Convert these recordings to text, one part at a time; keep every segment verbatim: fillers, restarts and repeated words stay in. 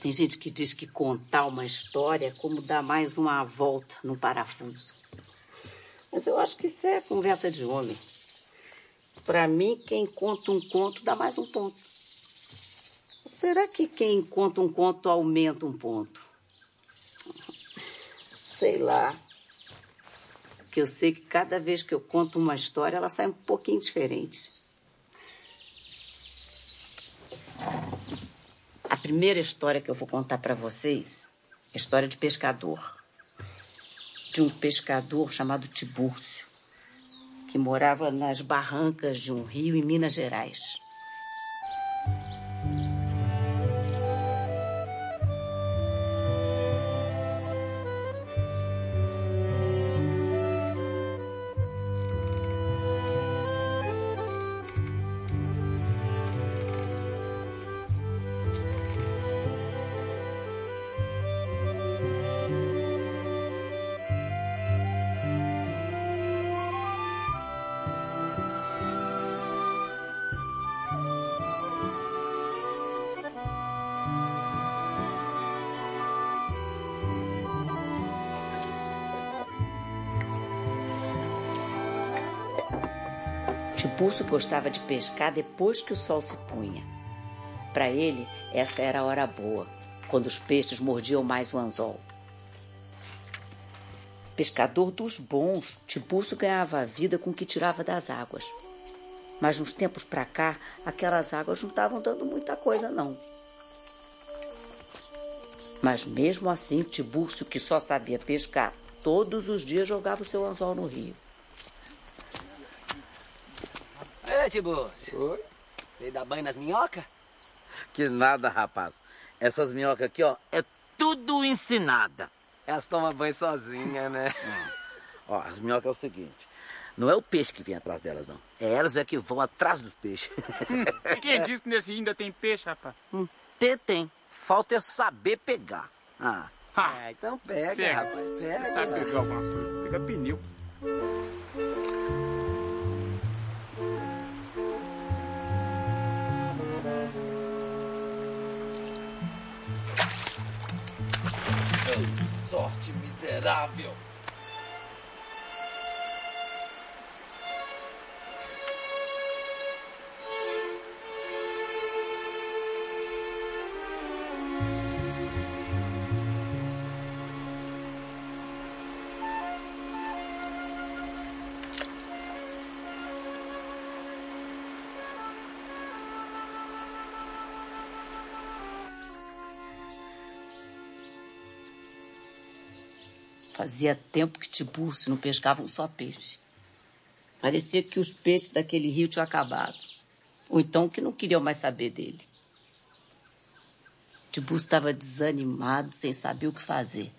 Tem gente que diz que contar uma história é como dar mais uma volta no parafuso. Mas eu acho que isso é conversa de homem. Para mim, quem conta um conto dá mais um ponto. Será que quem conta um conto aumenta um ponto? Sei lá. Porque eu sei que cada vez que eu conto uma história, ela sai um pouquinho diferente. A primeira história que eu vou contar para vocês é a história de pescador. De um pescador chamado Tibúrcio, que morava nas barrancas de um rio em Minas Gerais. Tibúrcio gostava de pescar depois que o sol se punha. Para ele, essa era a hora boa, quando os peixes mordiam mais o anzol. Pescador dos bons, Tibúrcio ganhava a vida com o que tirava das águas. Mas uns tempos para cá, aquelas águas não estavam dando muita coisa, não. Mas mesmo assim, Tibúrcio, que só sabia pescar, todos os dias jogava o seu anzol no rio. É, Tibúrcio. Oi? Veio dar banho nas minhocas? Que nada, rapaz. Essas minhocas aqui, ó, é tudo ensinada. Elas tomam banho sozinhas, né? Hum. Ó, as minhocas é o seguinte. Não é o peixe que vem atrás delas, não. É elas é que vão atrás dos peixes. Hum, quem disse que nesse rio ainda tem peixe, rapaz? Hum, tem, tem. Falta é saber pegar. Ah. ah é, então pega, pega, rapaz. Pega. Você sabe pegar alguma coisa. Pega pneu. Sorte miserável. Fazia tempo que Tibúrcio não pescava um só peixe. Parecia que os peixes daquele rio tinham acabado. Ou então que não queriam mais saber dele. Tibúrcio estava desanimado, sem saber o que fazer.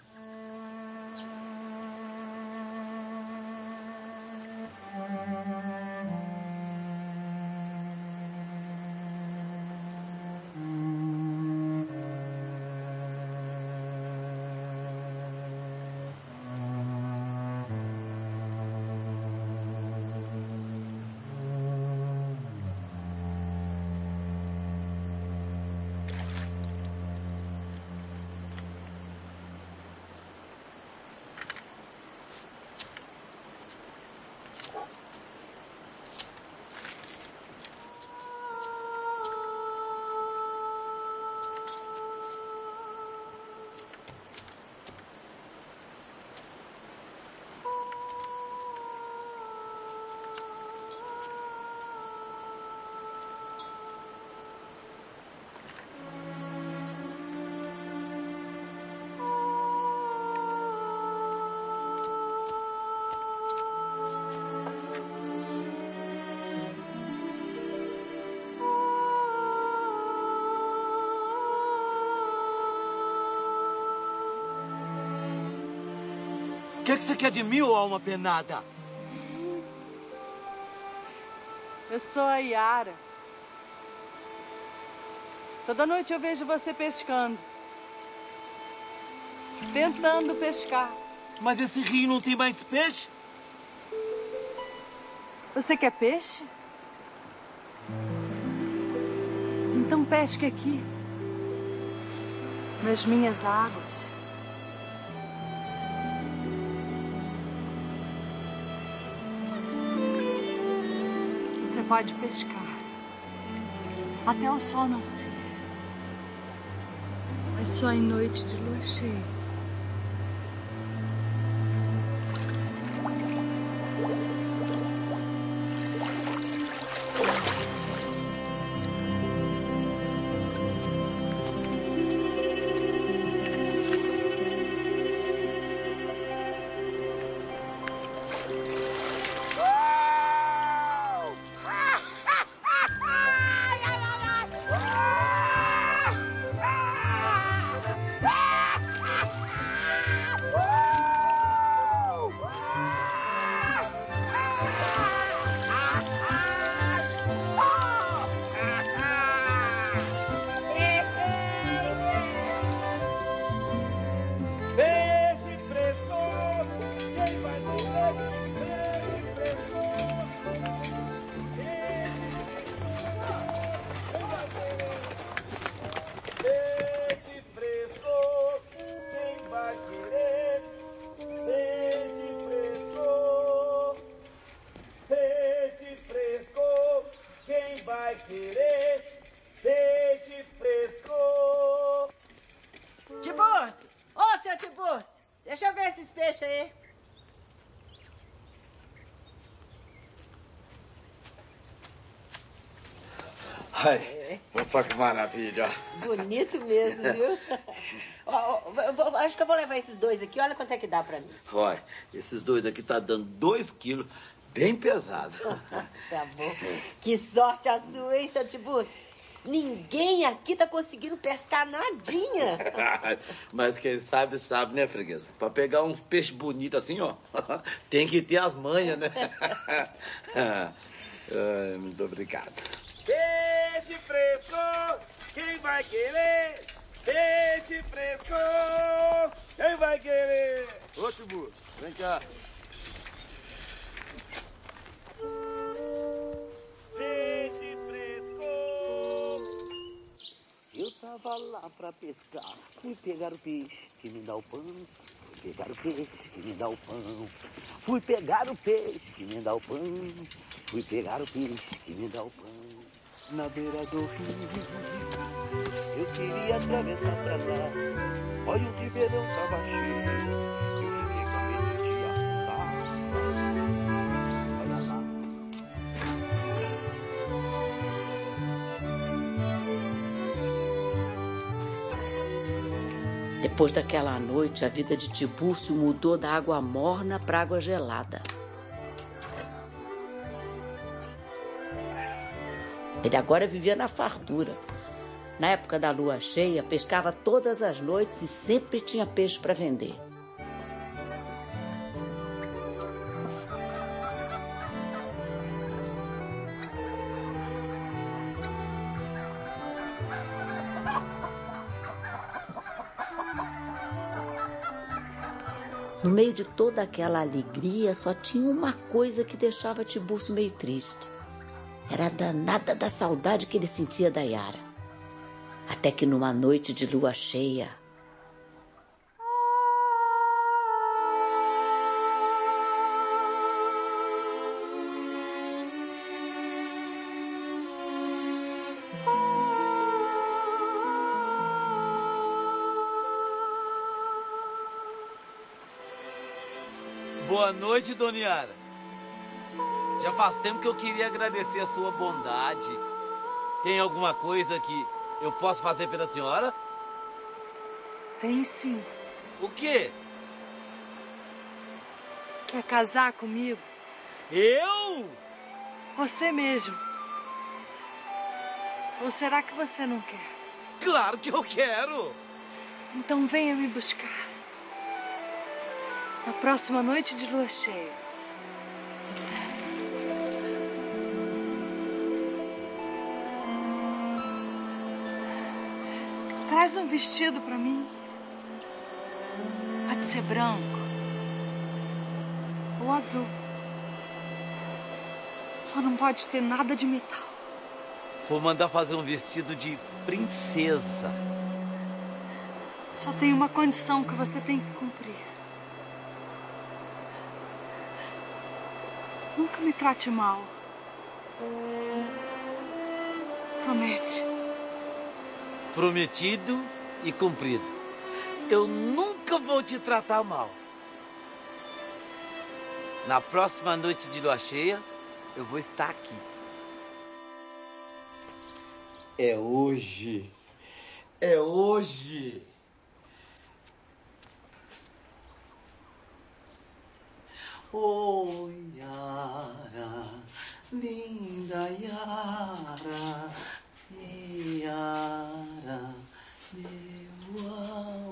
O que, que você quer de mim, ô alma penada? Eu sou a Yara. Toda noite eu vejo você pescando. Tentando pescar. Mas esse rio não tem mais peixe? Você quer peixe? Então pesque aqui. nas minhas águas. Você pode pescar até o sol nascer, mas só em noite de lua cheia. Tiburcio! Ô, seu Tiburcio! Deixa eu ver esses peixes aí. Ai, olha só que maravilha. Bonito mesmo, viu? Ó, ó, eu vou- acho que eu vou levar esses dois aqui. Olha quanto é que dá pra mim. Olha, esses dois aqui tá dando dois quilos, bem pesado. Tá bom. Que sorte a sua, hein, seu Tiburcio? Ninguém aqui tá conseguindo pescar nadinha. Mas quem sabe, sabe, né, freguesa? Pra pegar uns peixes bonitos assim, ó, tem que ter as manhas, né? Ai, muito obrigado. Peixe fresco, quem vai querer? Peixe fresco, quem vai querer? Ô, Tiburcio, vem cá. Peixe fresco. Eu tava lá pra pescar, fui pegar o peixe que me dá o pão. Fui pegar o peixe que me dá o pão. Fui pegar o peixe que me dá o pão. Fui pegar o peixe que me dá o pão. Na beira do rio, eu queria atravessar pra lá. Olha o ribeirão tava cheio. Eu fiquei com medo de afundar. Olha lá. Depois daquela noite, a vida de Tiburcio mudou da água morna para água gelada. Ele agora vivia na fartura. Na época da lua cheia, pescava todas as noites e sempre tinha peixe para vender. No meio de toda aquela alegria, só tinha uma coisa que deixava Tiburcio meio triste. Era a danada da saudade que ele sentia da Yara. Até que numa noite de lua cheia... Boa noite, Dona Yara. Já faz tempo que eu queria agradecer a sua bondade. Tem alguma coisa que eu posso fazer pela senhora? Tem sim. O quê? Quer casar comigo? Eu? Você mesmo. Ou será que você não quer? Claro que eu quero. Então venha me buscar. Na próxima noite de lua cheia. Traz um vestido pra mim. Pode ser branco ou azul. Só não pode ter nada de metal. Vou mandar fazer um vestido de princesa. Só tem uma condição que você tem que cumprir. Nunca me trate mal. Promete. Prometido e cumprido. Eu nunca vou te tratar mal. Na próxima noite de lua cheia, eu vou estar aqui. É hoje. É hoje. Oh, Yara, linda Yara, Yara, meu amor.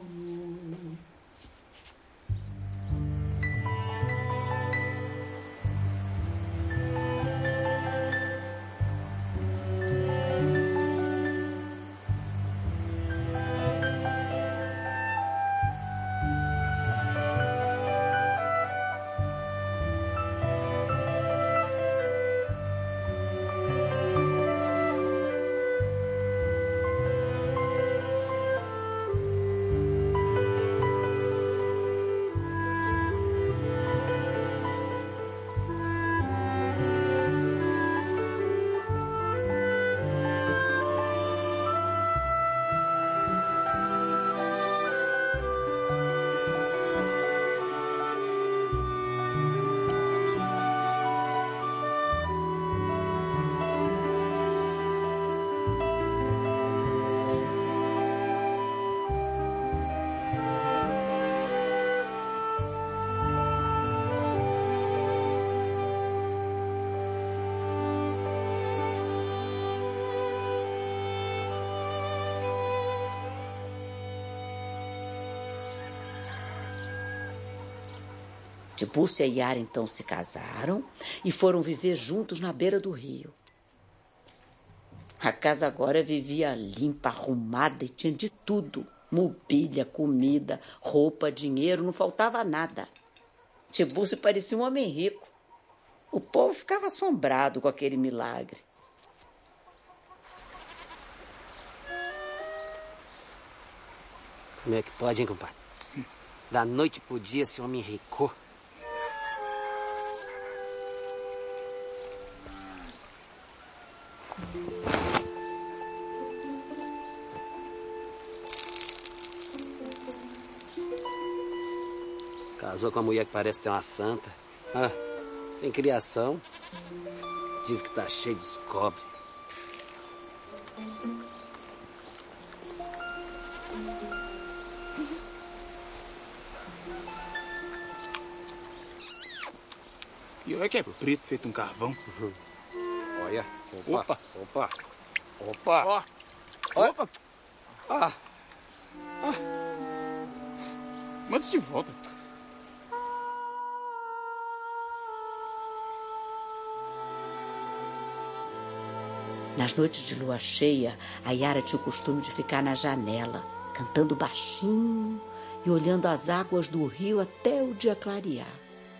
Tibúrcio e Yara então se casaram e foram viver juntos na beira do rio. A casa agora vivia limpa, arrumada e tinha de tudo. Mobília, comida, roupa, dinheiro, não faltava nada. Tibúrcio parecia um homem rico. O povo ficava assombrado com aquele milagre. Como é que pode, hein, compadre? Da noite pro dia, esse homem rico. Casou com uma mulher que parece ter uma santa. Ah, tem criação. Diz que tá cheio de cobre. E olha que é preto, feito um carvão. Uhum. Olha. Opa. Opa. Opa. Opa. Ó. Opa. Ah. Ah. Manda isso de volta. Nas noites de lua cheia, a Yara tinha o costume de ficar na janela, cantando baixinho e olhando as águas do rio até o dia clarear.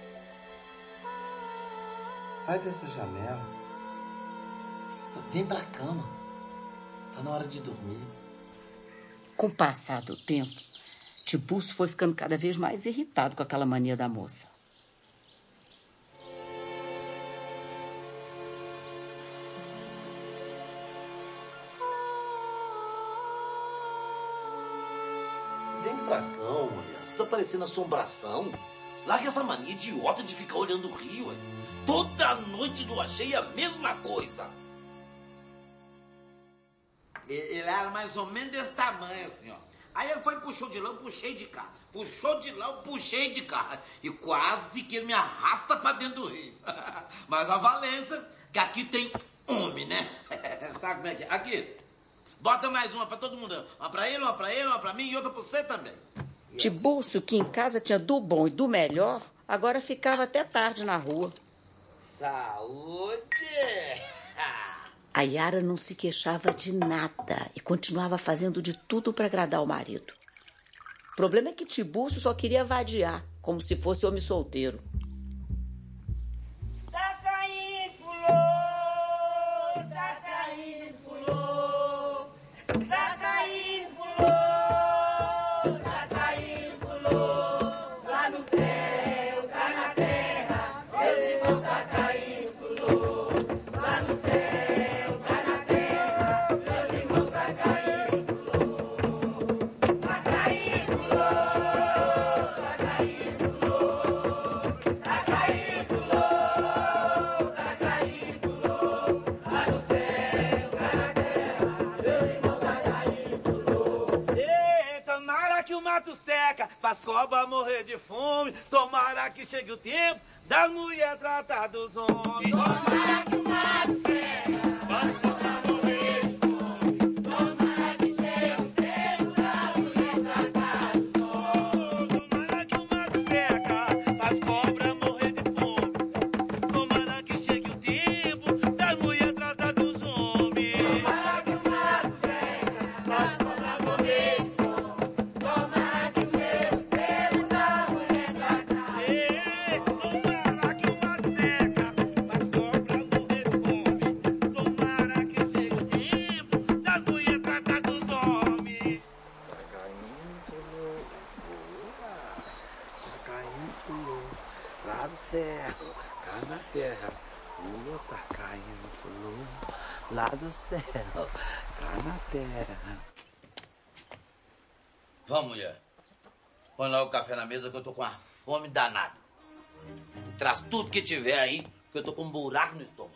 Sai dessa janela. Vem pra cama. Tá na hora de dormir. Com o passar do tempo, Tibúrcio foi ficando cada vez mais irritado com aquela mania da moça. Vem pra cá, mulher. Você tá parecendo assombração. Larga essa mania idiota de ficar olhando o rio, hein? Toda noite do achei a mesma coisa. Ele era mais ou menos desse tamanho, assim, ó. Aí ele foi e puxou de lá, eu puxei de cá. Puxou de lá, eu puxei de cá. E quase que ele me arrasta pra dentro do rio. Mas a Valença, que aqui tem homem, né? Sabe como é que é? Aqui, bota mais uma pra todo mundo. Uma pra ele, uma pra ele, uma pra mim e outra pra você também. Tibúrcio, que em casa tinha do bom e do melhor, agora ficava até tarde na rua. Saúde! A Yara não se queixava de nada e continuava fazendo de tudo para agradar o marido. O problema é que Tibúrcio só queria vadiar, como se fosse homem solteiro. Tá caindo, pulou, tá caindo, pulou, tá caindo, pulou, pras cobras morrer de fome. Tomara que chegue o tempo das mulheres tratar dos homens. Tomara que o mato seca, pras cobras morrer de fome. Tomara que chegue o tempo das mulheres tratar dos homens. Tomara que o mato seca, pras cobras morrer de fome. Tomara que chegue o tempo das mulheres tratar dos homens. Tomara que o mato seca, pras cobras morrer de fome. Tomara que chegue o tempo das mulheres tratar. Tomara que o mato seca, pras cobras morrer de fome. Tomara que chegue o tempo das mulheres tratar dos homens. Tá caindo flor, boa. Tá caindo flor, lá do céu, cá na terra. Lua tá caindo flor, lá do céu, cá na terra. Vamos, mulher. Põe lá o café na mesa que eu tô com uma fome danada. Traz tudo que tiver aí, que eu tô com um buraco no estômago.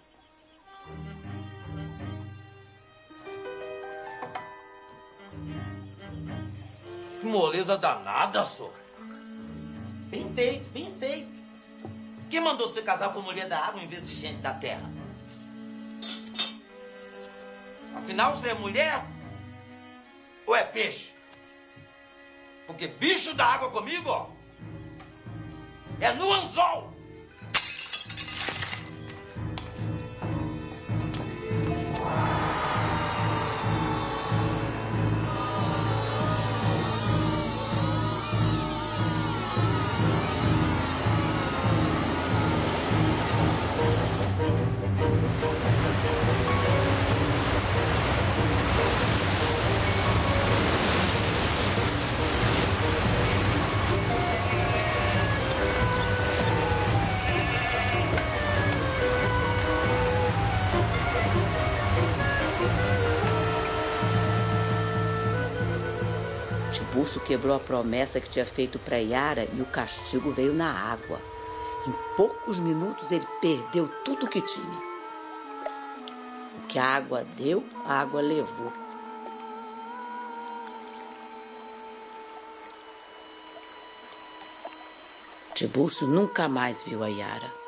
Que moleza danada, só. Bem feito, bem feito. Quem mandou você casar com mulher da água em vez de gente da terra? Afinal, você é mulher ou é peixe? Porque bicho da água comigo, ó, é no anzol. Tiburcio quebrou a promessa que tinha feito para Yara e o castigo veio na água. Em poucos minutos ele perdeu tudo o que tinha. O que a água deu, a água levou. Tiburcio nunca mais viu a Yara.